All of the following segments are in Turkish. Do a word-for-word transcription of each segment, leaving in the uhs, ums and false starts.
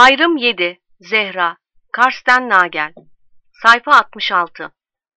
Ayrım yedi. Zehra. Karsten Nagel. Sayfa altmış altı.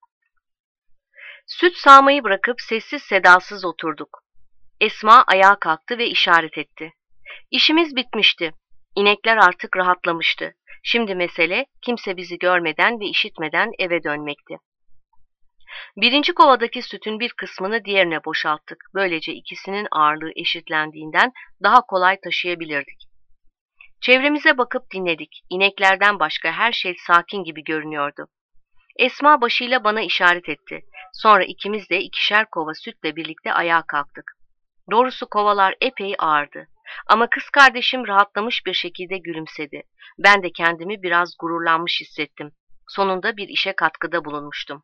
Süt sağmayı bırakıp sessiz sedasız oturduk. Esma ayağa kalktı ve işaret etti. İşimiz bitmişti. İnekler artık rahatlamıştı. Şimdi mesele kimse bizi görmeden ve işitmeden eve dönmekti. Birinci kovadaki sütün bir kısmını diğerine boşalttık. Böylece ikisinin ağırlığı eşitlendiğinden daha kolay taşıyabilirdik. Çevremize bakıp dinledik. İneklerden başka her şey sakin gibi görünüyordu. Esma başıyla bana işaret etti. Sonra ikimiz de ikişer kova sütle birlikte ayağa kalktık. Doğrusu kovalar epey ağırdı. Ama kız kardeşim rahatlamış bir şekilde gülümsedi. Ben de kendimi biraz gururlanmış hissettim. Sonunda bir işe katkıda bulunmuştum.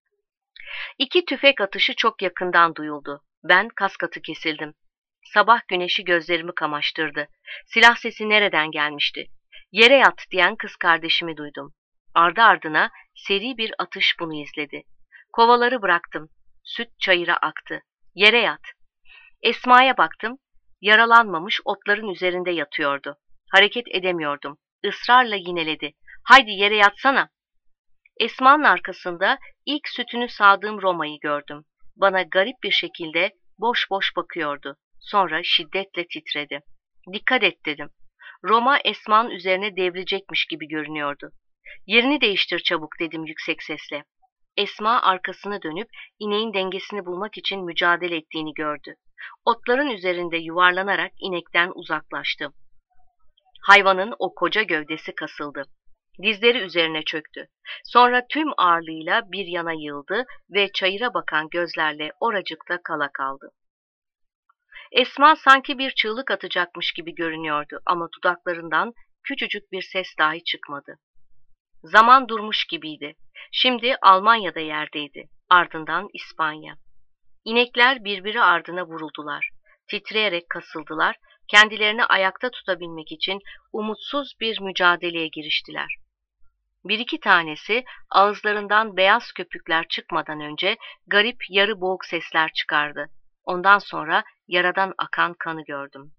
İki tüfek atışı çok yakından duyuldu. Ben kaskatı kesildim. Sabah güneşi gözlerimi kamaştırdı. Silah sesi nereden gelmişti? Yere yat diyen kız kardeşimi duydum. Ardı ardına seri bir atış bunu izledi. Kovaları bıraktım. Süt çayıra aktı. Yere yat. Esma'ya baktım. Yaralanmamış otların üzerinde yatıyordu. Hareket edemiyordum. Israrla yineledi. Haydi yere yatsana. Esma'nın arkasında ilk sütünü sağdığım Roma'yı gördüm. Bana garip bir şekilde boş boş bakıyordu. Sonra şiddetle titredi. Dikkat et dedim. Roma Esma'nın üzerine devrilecekmiş gibi görünüyordu. Yerini değiştir çabuk dedim yüksek sesle. Esma arkasını dönüp ineğin dengesini bulmak için mücadele ettiğini gördü. Otların üzerinde yuvarlanarak inekten uzaklaştı. Hayvanın o koca gövdesi kasıldı. Dizleri üzerine çöktü. Sonra tüm ağırlığıyla bir yana yığıldı ve çayıra bakan gözlerle oracıkta kala kaldı. Esma sanki bir çığlık atacakmış gibi görünüyordu ama dudaklarından küçücük bir ses dahi çıkmadı. Zaman durmuş gibiydi. Şimdi Almanya'da yerdeydi. Ardından İspanya. İnekler birbiri ardına vuruldular. Titreyerek kasıldılar. Kendilerini ayakta tutabilmek için umutsuz bir mücadeleye giriştiler. Bir iki tanesi ağızlarından beyaz köpükler çıkmadan önce garip yarı boğuk sesler çıkardı. Ondan sonra yaradan akan kanı gördüm.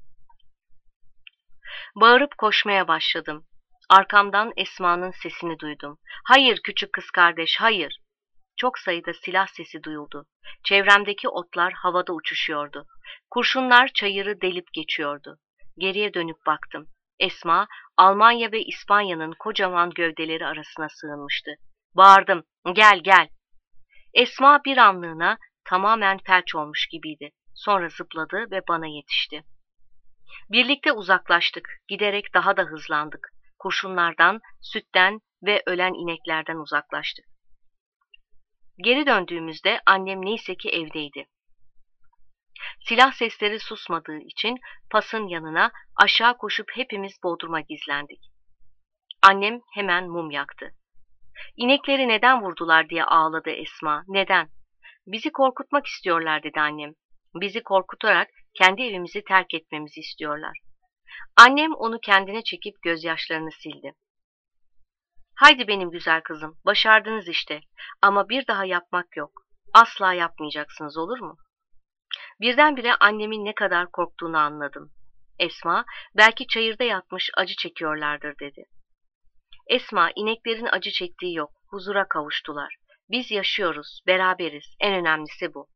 Bağırıp koşmaya başladım. Arkamdan Esma'nın sesini duydum. Hayır küçük kız kardeş, hayır. Çok sayıda silah sesi duyuldu. Çevremdeki otlar havada uçuşuyordu. Kurşunlar çayırı delip geçiyordu. Geriye dönüp baktım. Esma, Almanya ve İspanya'nın kocaman gövdeleri arasına sığınmıştı. Bağırdım, gel gel. Esma bir anlığına tamamen felç olmuş gibiydi. Sonra zıpladı ve bana yetişti. Birlikte uzaklaştık. Giderek daha da hızlandık. Kurşunlardan, sütten ve ölen ineklerden uzaklaştık. Geri döndüğümüzde annem neyse ki evdeydi. Silah sesleri susmadığı için pasın yanına aşağı koşup hepimiz bodruma gizlendik. Annem hemen mum yaktı. İnekleri neden vurdular diye ağladı Esma. Neden? Bizi korkutmak istiyorlar dedi annem. Bizi korkutarak kendi evimizi terk etmemizi istiyorlar. Annem onu kendine çekip gözyaşlarını sildi. Haydi benim güzel kızım, başardınız işte. Ama bir daha yapmak yok. Asla yapmayacaksınız, olur mu? Birdenbire annemin ne kadar korktuğunu anladım. Esma, belki çayırda yatmış acı çekiyorlardır dedi. Esma, ineklerin acı çektiği yok, huzura kavuştular. Biz yaşıyoruz, beraberiz, en önemlisi bu.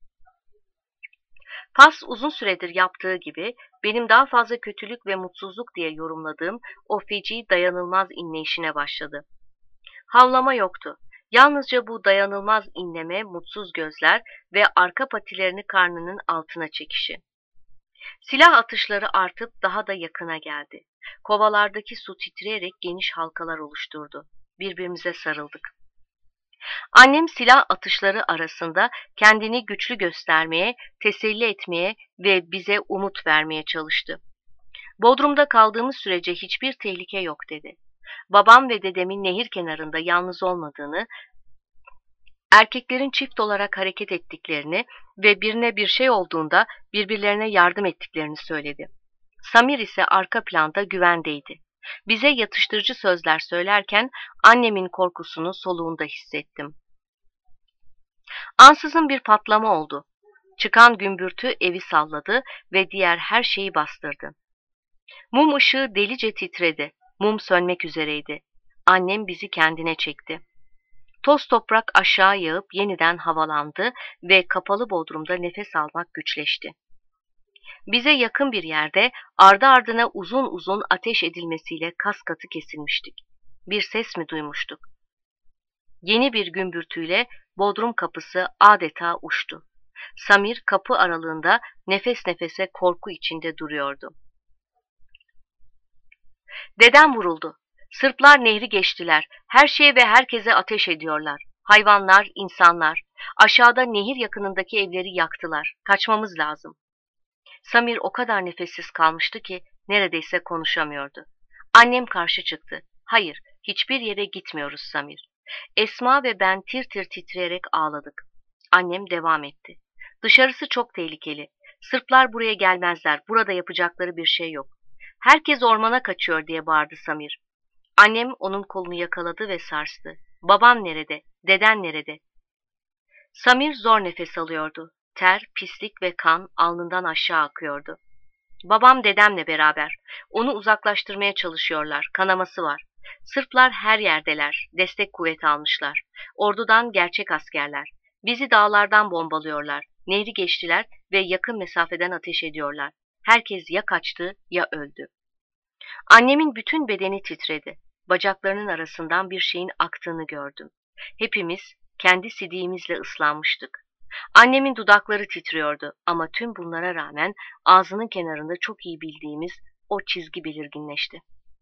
Pas uzun süredir yaptığı gibi benim daha fazla kötülük ve mutsuzluk diye yorumladığım o feci dayanılmaz inleyişine başladı. Havlama yoktu. Yalnızca bu dayanılmaz inleme, mutsuz gözler ve arka patilerini karnının altına çekişi. Silah atışları artıp daha da yakına geldi. Kovalardaki su titreyerek geniş halkalar oluşturdu. Birbirimize sarıldık. Annem silah atışları arasında kendini güçlü göstermeye, teselli etmeye ve bize umut vermeye çalıştı. Bodrum'da kaldığımız sürece hiçbir tehlike yok dedi. Babam ve dedemin nehir kenarında yalnız olmadığını, erkeklerin çift olarak hareket ettiklerini ve birine bir şey olduğunda birbirlerine yardım ettiklerini söyledi. Samir ise arka planda güvendeydi. Bize yatıştırıcı sözler söylerken annemin korkusunu soluğunda hissettim. Ansızın bir patlama oldu. Çıkan gümbürtü evi salladı ve diğer her şeyi bastırdı. Mum ışığı delice titredi. Mum sönmek üzereydi. Annem bizi kendine çekti. Toz toprak aşağı yağıp yeniden havalandı ve kapalı bodrumda nefes almak güçleşti. Bize yakın bir yerde ardı ardına uzun uzun ateş edilmesiyle kas katı kesilmiştik. Bir ses mi duymuştuk? Yeni bir gümbürtüyle bodrum kapısı adeta uçtu. Samir kapı aralığında nefes nefese korku içinde duruyordu. Dedem vuruldu. Sırplar nehri geçtiler. Her şeye ve herkese ateş ediyorlar. Hayvanlar, insanlar. Aşağıda nehir yakınındaki evleri yaktılar. Kaçmamız lazım. Samir o kadar nefessiz kalmıştı ki neredeyse konuşamıyordu. Annem karşı çıktı. Hayır, hiçbir yere gitmiyoruz Samir. Esma ve ben tir tir titreyerek ağladık. Annem devam etti. Dışarısı çok tehlikeli. Sırplar buraya gelmezler. Burada yapacakları bir şey yok. Herkes ormana kaçıyor diye bağırdı Samir. Annem onun kolunu yakaladı ve sarstı. Babam nerede? Deden nerede? Samir zor nefes alıyordu. Ter, pislik ve kan alnından aşağı akıyordu. Babam dedemle beraber. Onu uzaklaştırmaya çalışıyorlar. Kanaması var. Sırplar her yerdeler. Destek kuvveti almışlar. Ordudan gerçek askerler. Bizi dağlardan bombalıyorlar. Nehri geçtiler ve yakın mesafeden ateş ediyorlar. Herkes ya kaçtı ya öldü. Annemin bütün bedeni titredi. Bacaklarının arasından bir şeyin aktığını gördüm. Hepimiz kendi sidiğimizle ıslanmıştık. Annemin dudakları titriyordu ama tüm bunlara rağmen ağzının kenarında çok iyi bildiğimiz o çizgi belirginleşti.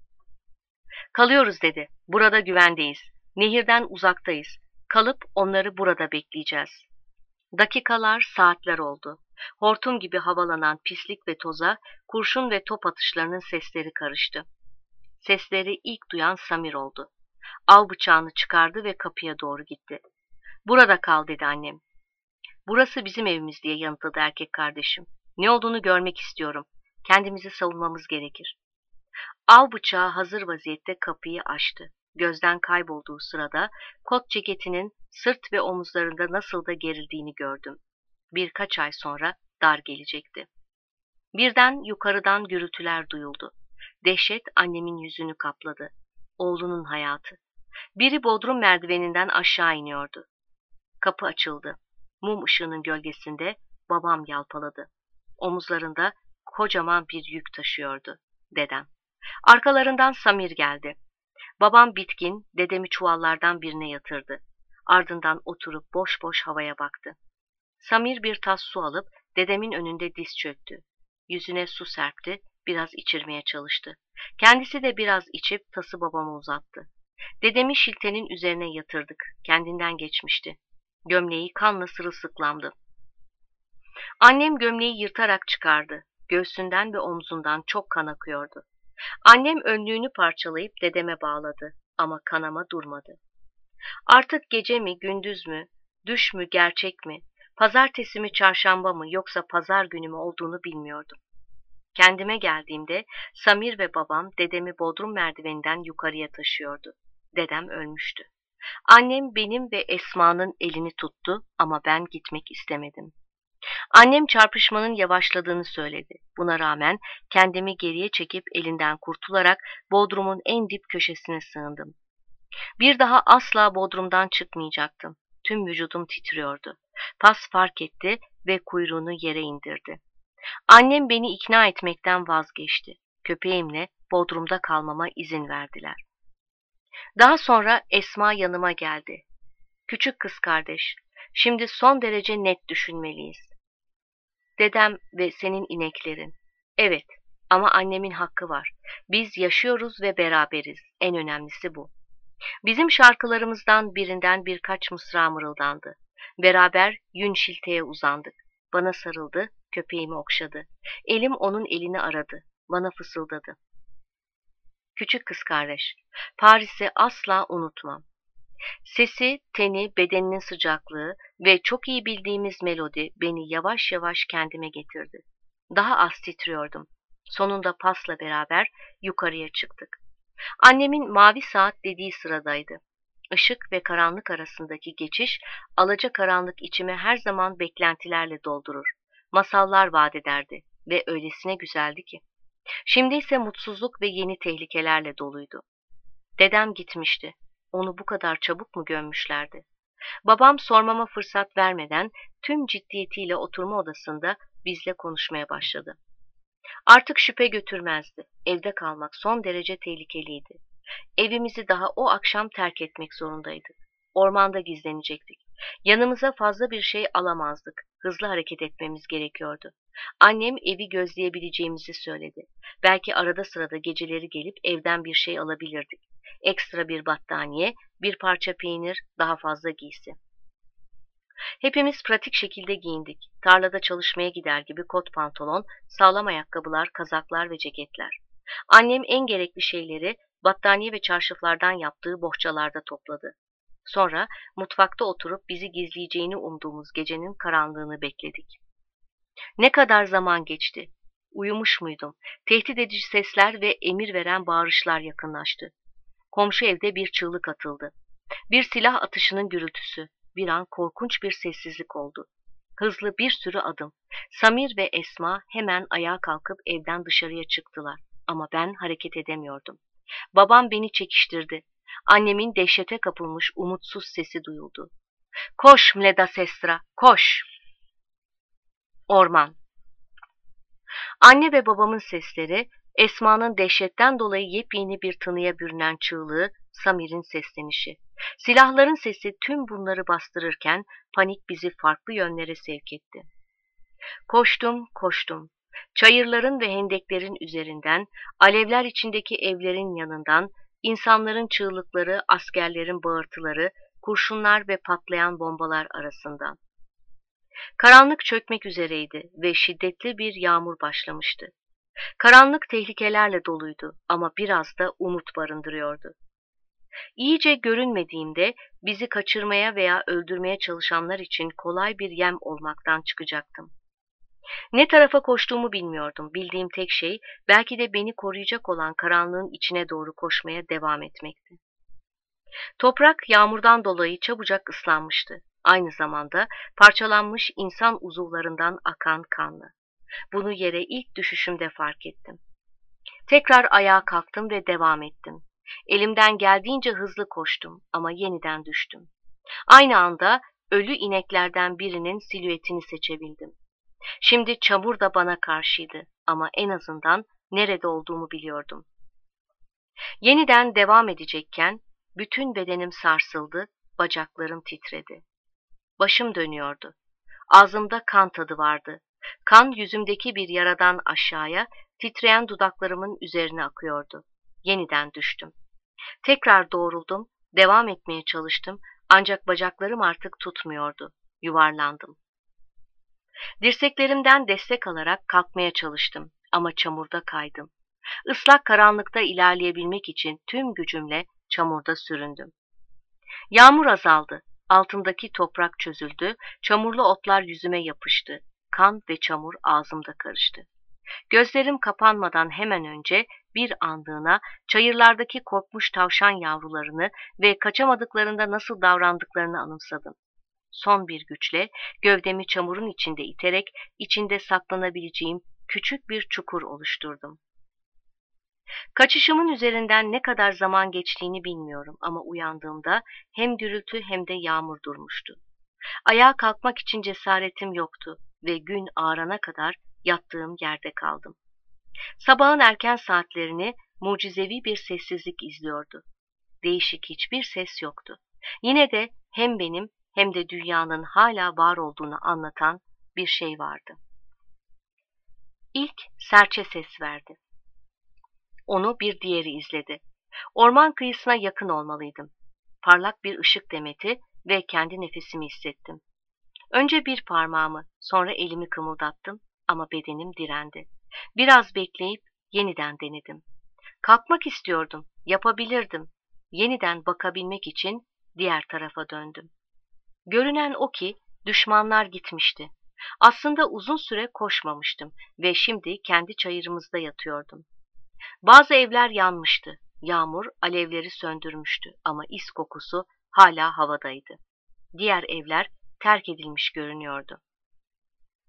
Kalıyoruz dedi. Burada güvendeyiz. Nehirden uzaktayız. Kalıp onları burada bekleyeceğiz. Dakikalar, saatler oldu. Hortum gibi havalanan pislik ve toza kurşun ve top atışlarının sesleri karıştı. Sesleri ilk duyan Samir oldu. Av bıçağını çıkardı ve kapıya doğru gitti. Burada kal dedi annem. Burası bizim evimiz diye yanıtladı erkek kardeşim. Ne olduğunu görmek istiyorum. Kendimizi savunmamız gerekir. Av bıçağı hazır vaziyette kapıyı açtı. Gözden kaybolduğu sırada kot ceketinin sırt ve omuzlarında nasıl da gerildiğini gördüm. Birkaç ay sonra dar gelecekti. Birden yukarıdan gürültüler duyuldu. Dehşet annemin yüzünü kapladı. Oğlunun hayatı. Biri bodrum merdiveninden aşağı iniyordu. Kapı açıldı. Mum ışığının gölgesinde babam yalpaladı. Omuzlarında kocaman bir yük taşıyordu. Dedem. Arkalarından Samir geldi. Babam bitkin, dedemi çuvallardan birine yatırdı. Ardından oturup boş boş havaya baktı. Samir bir tas su alıp dedemin önünde diz çöktü. Yüzüne su serpti, biraz içirmeye çalıştı. Kendisi de biraz içip tası babama uzattı. Dedemi şiltenin üzerine yatırdık. Kendinden geçmişti. Gömleği kanla sırılsıklamdı. Annem gömleği yırtarak çıkardı. Göğsünden ve omzundan çok kan akıyordu. Annem önlüğünü parçalayıp dedeme bağladı ama kanama durmadı. Artık gece mi, gündüz mü, düş mü, gerçek mi, pazartesi mi, çarşamba mı yoksa pazar günü mü olduğunu bilmiyordum. Kendime geldiğimde Samir ve babam dedemi bodrum merdiveninden yukarıya taşıyordu. Dedem ölmüştü. Annem benim ve Esma'nın elini tuttu ama ben gitmek istemedim. Annem çarpışmanın yavaşladığını söyledi. Buna rağmen kendimi geriye çekip elinden kurtularak bodrumun en dip köşesine sığındım. Bir daha asla bodrumdan çıkmayacaktım. Tüm vücudum titriyordu. Pas fark etti ve kuyruğunu yere indirdi. Annem beni ikna etmekten vazgeçti. Köpeğimle bodrumda kalmama izin verdiler. Daha sonra Esma yanıma geldi. Küçük kız kardeş, şimdi son derece net düşünmeliyiz. Dedem ve senin ineklerin. Evet, ama annemin hakkı var. Biz yaşıyoruz ve beraberiz. En önemlisi bu. Bizim şarkılarımızdan birinden birkaç mısra mırıldandı. Beraber yün şilteye uzandık. Bana sarıldı, köpeğimi okşadı. Elim onun elini aradı. Bana fısıldadı. Küçük kız kardeş, Paris'i asla unutmam. Sesi, teni, bedeninin sıcaklığı ve çok iyi bildiğimiz melodi beni yavaş yavaş kendime getirdi. Daha az titriyordum. Sonunda pasla beraber yukarıya çıktık. Annemin mavi saat dediği sıradaydı. Işık ve karanlık arasındaki geçiş, alacakaranlık içimi her zaman beklentilerle doldurur. Masallar vaat ederdi ve öylesine güzeldi ki. Şimdi ise mutsuzluk ve yeni tehlikelerle doluydu. Dedem gitmişti. Onu bu kadar çabuk mu gömmüşlerdi? Babam sormama fırsat vermeden tüm ciddiyetiyle oturma odasında bizle konuşmaya başladı. Artık şüphe götürmezdi. Evde kalmak son derece tehlikeliydi. Evimizi daha o akşam terk etmek zorundaydık. Ormanda gizlenecektik. Yanımıza fazla bir şey alamazdık. Hızlı hareket etmemiz gerekiyordu. Annem evi gözleyebileceğimizi söyledi. Belki arada sırada geceleri gelip evden bir şey alabilirdik. Ekstra bir battaniye, bir parça peynir, daha fazla giysi. Hepimiz pratik şekilde giyindik. Tarlada çalışmaya gider gibi kot pantolon, sağlam ayakkabılar, kazaklar ve ceketler. Annem en gerekli şeyleri battaniye ve çarşaflardan yaptığı bohçalarda topladı. Sonra mutfakta oturup bizi gizleyeceğini umduğumuz gecenin karanlığını bekledik. Ne kadar zaman geçti? Uyumuş muydum? Tehdit edici sesler ve emir veren bağırışlar yakınlaştı. Komşu evde bir çığlık atıldı. Bir silah atışının gürültüsü. Bir an korkunç bir sessizlik oldu. Hızlı bir sürü adım. Samir ve Esma hemen ayağa kalkıp evden dışarıya çıktılar. Ama ben hareket edemiyordum. Babam beni çekiştirdi. Annemin dehşete kapılmış umutsuz sesi duyuldu. Koş Mleda Sestra, koş! Orman. Anne ve babamın sesleri, Esma'nın dehşetten dolayı yepyeni bir tınıya bürünen çığlığı, Samir'in seslenişi. Silahların sesi tüm bunları bastırırken panik bizi farklı yönlere sevk etti. Koştum, koştum. Çayırların ve hendeklerin üzerinden, alevler içindeki evlerin yanından, insanların çığlıkları, askerlerin bağırtıları, kurşunlar ve patlayan bombalar arasından. Karanlık çökmek üzereydi ve şiddetli bir yağmur başlamıştı. Karanlık tehlikelerle doluydu ama biraz da umut barındırıyordu. İyice görünmediğimde bizi kaçırmaya veya öldürmeye çalışanlar için kolay bir yem olmaktan çıkacaktım. Ne tarafa koştuğumu bilmiyordum. Bildiğim tek şey belki de beni koruyacak olan karanlığın içine doğru koşmaya devam etmekti. Toprak yağmurdan dolayı çabucak ıslanmıştı. Aynı zamanda parçalanmış insan uzuvlarından akan kanla. Bunu yere ilk düşüşümde fark ettim. Tekrar ayağa kalktım ve devam ettim. Elimden geldiğince hızlı koştum ama yeniden düştüm. Aynı anda ölü ineklerden birinin silüetini seçebildim. Şimdi çamur da bana karşıydı ama en azından nerede olduğumu biliyordum. Yeniden devam edecekken bütün bedenim sarsıldı, bacaklarım titredi. Başım dönüyordu. Ağzımda kan tadı vardı. Kan yüzümdeki bir yaradan aşağıya, titreyen dudaklarımın üzerine akıyordu. Yeniden düştüm. Tekrar doğruldum, devam etmeye çalıştım ancak bacaklarım artık tutmuyordu. Yuvarlandım. Dirseklerimden destek alarak kalkmaya çalıştım ama çamurda kaydım. Islak karanlıkta ilerleyebilmek için tüm gücümle çamurda süründüm. Yağmur azaldı. Altındaki toprak çözüldü, çamurlu otlar yüzüme yapıştı. Kan ve çamur ağzımda karıştı. Gözlerim kapanmadan hemen önce bir anlığına çayırlardaki korkmuş tavşan yavrularını ve kaçamadıklarında nasıl davrandıklarını anımsadım. Son bir güçle gövdemi çamurun içinde iterek içinde saklanabileceğim küçük bir çukur oluşturdum. Kaçışımın üzerinden ne kadar zaman geçtiğini bilmiyorum ama uyandığımda hem gürültü hem de yağmur durmuştu. Ayağa kalkmak için cesaretim yoktu ve gün ağarana kadar yattığım yerde kaldım. Sabahın erken saatlerini mucizevi bir sessizlik izliyordu. Değişik hiçbir ses yoktu. Yine de hem benim hem de dünyanın hala var olduğunu anlatan bir şey vardı. İlk serçe ses verdi. Onu bir diğeri izledi. Orman kıyısına yakın olmalıydım. Parlak bir ışık demeti ve kendi nefesimi hissettim. Önce bir parmağımı, sonra elimi kımıldattım ama bedenim direndi. Biraz bekleyip yeniden denedim. Kalkmak istiyordum, yapabilirdim. Yeniden bakabilmek için diğer tarafa döndüm. Görünen o ki düşmanlar gitmişti. Aslında uzun süre koşmamıştım ve şimdi kendi çayırımızda yatıyordum. Bazı evler yanmıştı. Yağmur alevleri söndürmüştü ama is kokusu hala havadaydı. Diğer evler terk edilmiş görünüyordu.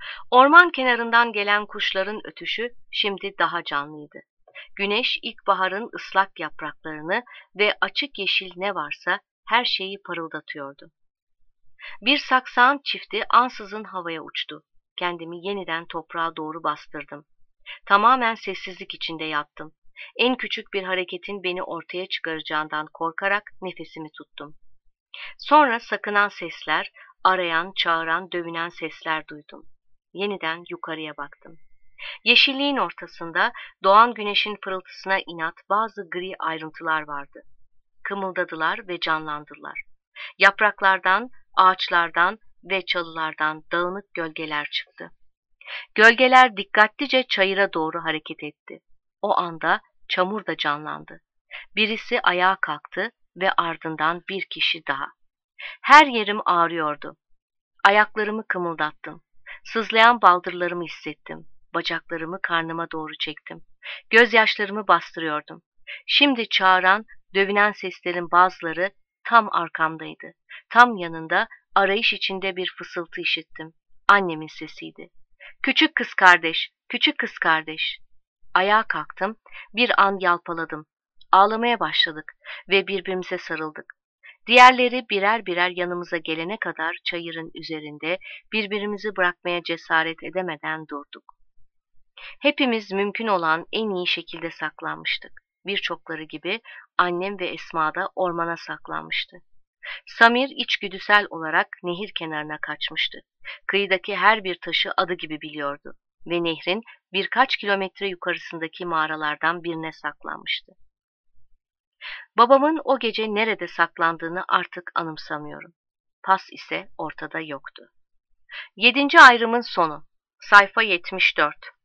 Orman kenarından gelen kuşların ötüşü şimdi daha canlıydı. Güneş ilkbaharın ıslak yapraklarını ve açık yeşil ne varsa her şeyi parıldatıyordu. Bir saksağın çifti ansızın havaya uçtu. Kendimi yeniden toprağa doğru bastırdım. Tamamen sessizlik içinde yattım. En küçük bir hareketin beni ortaya çıkaracağından korkarak nefesimi tuttum. Sonra sakınan sesler, arayan, çağıran, dövünen sesler duydum. Yeniden yukarıya baktım. Yeşilliğin ortasında doğan güneşin pırıltısına inat bazı gri ayrıntılar vardı. Kımıldadılar ve canlandılar. Yapraklardan, ağaçlardan ve çalılardan dağınık gölgeler çıktı. Gölgeler dikkatlice çayıra doğru hareket etti. O anda çamur da canlandı. Birisi ayağa kalktı ve ardından bir kişi daha. Her yerim ağrıyordu. Ayaklarımı kımıldattım. Sızlayan baldırlarımı hissettim. Bacaklarımı karnıma doğru çektim. Gözyaşlarımı bastırıyordum. Şimdi çağıran, dövünen seslerin bazıları tam arkamdaydı. Tam yanında arayış içinde bir fısıltı işittim. Annemin sesiydi. Küçük kız kardeş, küçük kız kardeş. Ayağa kalktım, bir an yalpaladım. Ağlamaya başladık ve birbirimize sarıldık. Diğerleri birer birer yanımıza gelene kadar çayırın üzerinde birbirimizi bırakmaya cesaret edemeden durduk. Hepimiz mümkün olan en iyi şekilde saklanmıştık. Birçokları gibi annem ve Esma da ormana saklanmıştı. Samir içgüdüsel olarak nehir kenarına kaçmıştı. Kıyıdaki her bir taşı adı gibi biliyordu ve nehrin birkaç kilometre yukarısındaki mağaralardan birine saklanmıştı. Babamın o gece nerede saklandığını artık anımsamıyorum. Pas ise ortada yoktu. Yedinci ayrımın sonu. Sayfa yetmiş dört.